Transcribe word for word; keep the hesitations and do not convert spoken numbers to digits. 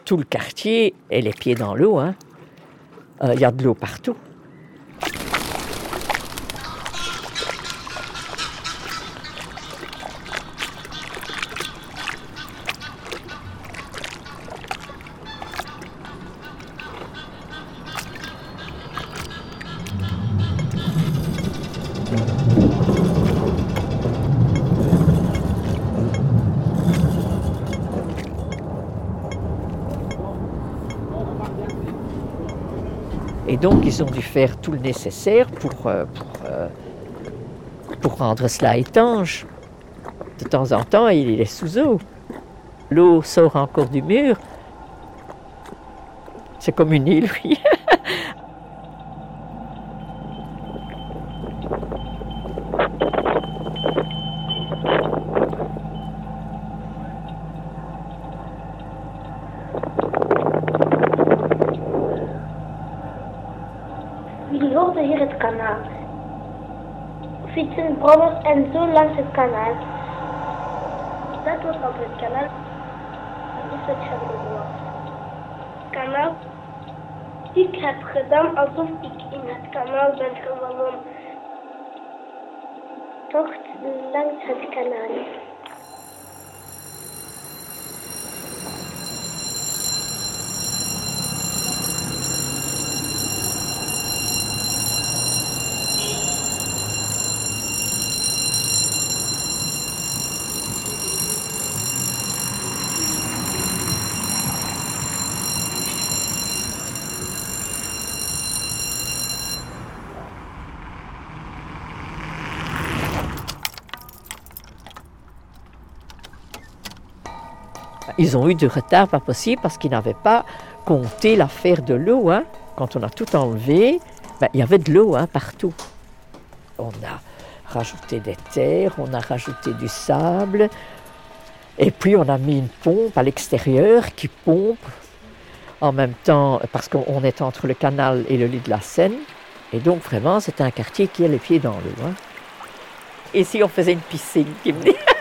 tout le quartier est les pieds dans l'eau. Hein. Euh, y a de l'eau partout. Et donc, ils ont dû faire tout le nécessaire pour, euh, pour, euh, pour rendre cela étanche. De temps en temps, il est sous eau. L'eau sort encore du mur. C'est comme une île, oui. Jullie hoorden hier het kanaal. Fietsen, brommers en zo langs het kanaal. Dat was op het kanaal. Dat is het geworden. Kanaal. Ik heb gedaan alsof ik in het kanaal ben gewandeld. Tocht langs het kanaal. Ils ont eu du retard, pas possible, parce qu'ils n'avaient pas compté l'affaire de l'eau. Hein. Quand on a tout enlevé, ben, il y avait de l'eau hein, partout. On a rajouté des terres, on a rajouté du sable, et puis on a mis une pompe à l'extérieur qui pompe en même temps, parce qu'on est entre le canal et le lit de la Seine. Et donc vraiment, c'est un quartier qui a les pieds dans l'eau. Hein. Et si on faisait une piscine qui venait